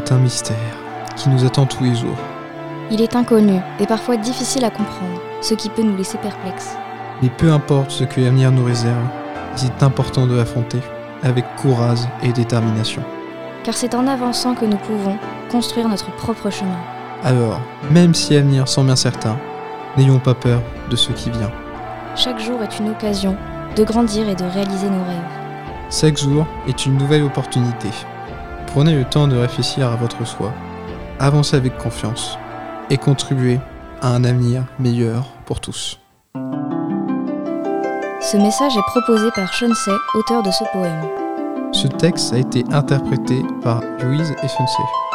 est un mystère qui nous attend tous les jours. Il est inconnu et parfois difficile à comprendre, ce qui peut nous laisser perplexes. Mais peu importe ce que l'avenir nous réserve, il est important de l'affronter avec courage et détermination. Car c'est en avançant que nous pouvons construire notre propre chemin. Alors, même si l'avenir semble incertain, n'ayons pas peur de ce qui vient. Chaque jour est une occasion de grandir et de réaliser nos rêves. Chaque jour est une nouvelle opportunité. Prenez le temps de réfléchir à votre choix, avancez avec confiance et contribuez à un avenir meilleur pour tous. Ce message est proposé par Shonsei, auteur de ce poème. Ce texte a été interprété par Louise Effensey.